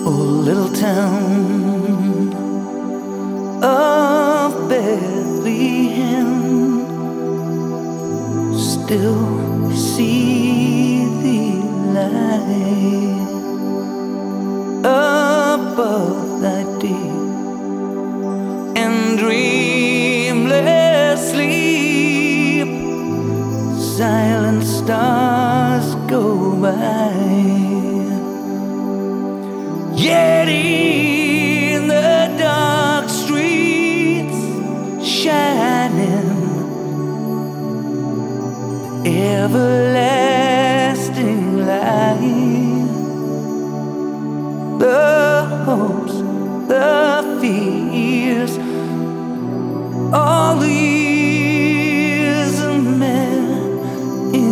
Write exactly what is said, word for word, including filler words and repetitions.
Little town of Bethlehem, still see the light above thy deep and dreamless sleep. Silent stars go by, yet in the dark streets shining the everlasting light. The hopes, the fears, all the